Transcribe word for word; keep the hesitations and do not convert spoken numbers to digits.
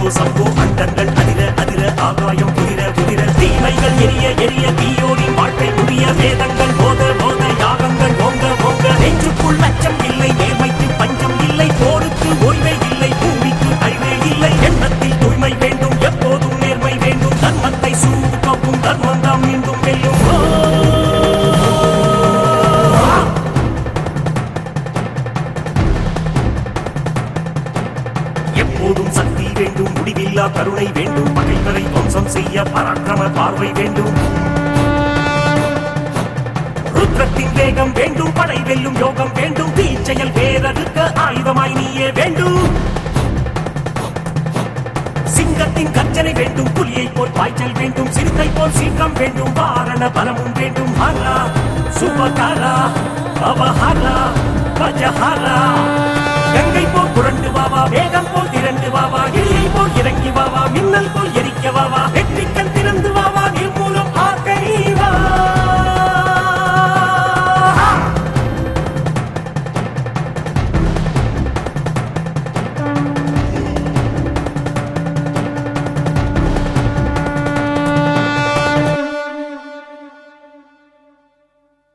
சம்போ அண்டங்கள் அதிர அதிர ஆகாயம் புதிர புதிர தீமைகள் எரிய எரிய தீயோடி வாழ்க்கை புதிய வேதங்கள் போத போத யாகங்கள் ஓங்க ஓங்க நெஞ்சுக்குள் அச்சம் இல்லை நேர்மைக்கு பஞ்சம் இல்லை போருக்கு ஓய்வே இல்லை பூமிக்கு அழிவே இல்லை எண்ணத்தில் தூய்மை வேண்டும் எப்போதும் நேர்மை வேண்டும் தர்மத்தை சூழ்ந்து காக்கும் தர்மம் தான் மீண்டும் வெல்லும் எப்போதும் சக்தி வேண்டும் முடிவில்லா கருணை வேண்டும் பகைவரை துவம்சம் செய்ய பராக்கிரம பார்வை வேண்டும் ருத்ரத்தின் வேகம் வேண்டும் படை வெல்லும் யோகம் வேண்டும் தீச்செயல் வேறறுக்க ஆயுதமாய் நீயே வேண்டும் சிங்கத்தின் கர்ஜனை வேண்டும் புலியை போல் பாய்ச்சல் வேண்டும் சிறுத்தை போல் சீக்கிரம் வேண்டும் வாரண பலமும் வேண்டும் ஹரா சுபகாரா அவஹாரா கஜஹாரா கங்கை போல் புரண்டு வாவா வேகம் போல் திரண்டு வாவா